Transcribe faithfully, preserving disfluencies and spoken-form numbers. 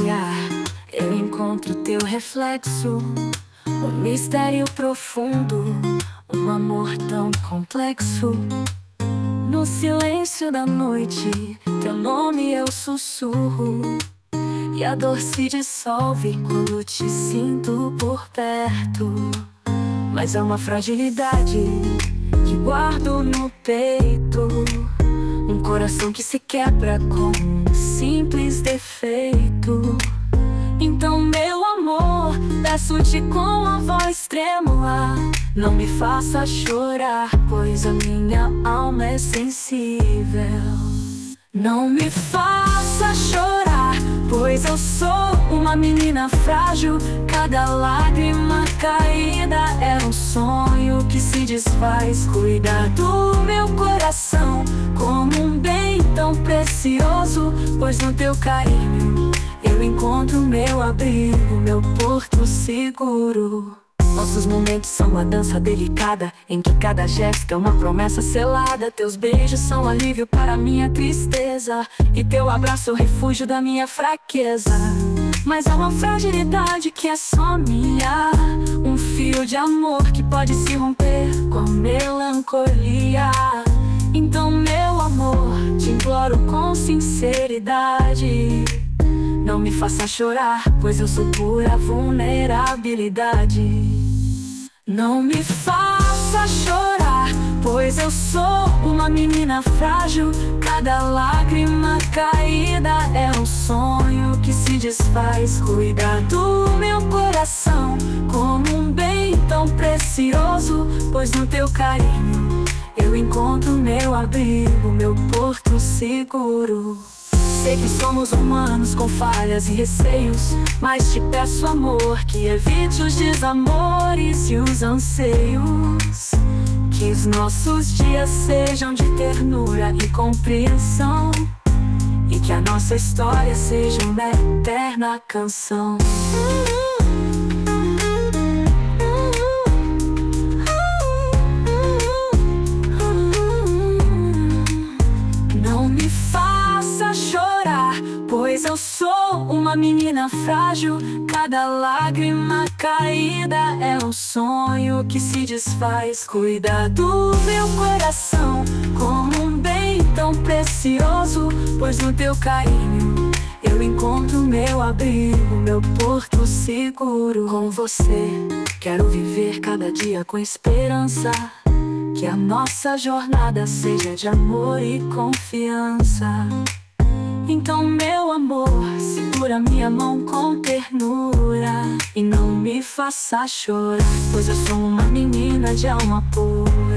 olhar eu encontro teu reflexo, um mistério profundo, um amor tão complexo. No silêncio da noite, teu nome eu sussurro, e a dor se dissolve quando te sinto por perto. Mas é uma fragilidade que guardo no peito, um coração que se quebra com um simples defeito. Então, meu amor, peço-te com a voz trêmula, não me faça chorar, pois a minha alma é sensível. Não me faça chorar, pois eu sou uma menina frágil. Cada lágrima caída é um sonho que se desfaz. Cuida do meu coração como um bem tão precioso, pois no teu carinho eu encontro meu abrigo, meu porto seguro. Nossos momentos são uma dança delicada, em que cada gesto é uma promessa selada. Teus beijos são alívio para minha tristeza, e teu abraço é o refúgio da minha fraqueza. Mas há uma fragilidade que é só minha, um fio de amor que pode se romper com a melancolia. Então, meu amor, te imploro com sinceridade, não me faça chorar, pois eu sou pura vulnerabilidade. Não me faça chorar, pois eu sou uma menina frágil. Cada lágrima caída é um sonho que se desfaz. Cuida do meu coração como um bem tão precioso, pois no teu carinho eu encontro meu abrigo, meu porto seguro. Sei que somos humanos com falhas e receios, mas te peço, amor, que evite os desamores e os anseios. Que os nossos dias sejam de ternura e compreensão, e que a nossa história seja uma eterna canção. Não me faça chorar, pois eu sou uma menina frágil. Cada lágrima caída é um sonho que se desfaz. Cuida do meu coração como um bem tão precioso, pois no teu carinho eu encontro meu abrigo, meu porto seguro. Com você quero viver cada dia com esperança, que a nossa jornada seja de amor e confiança. Então, meu amor, segura minha mão com ternura e não me faça chorar, pois eu sou uma menina de alma pura.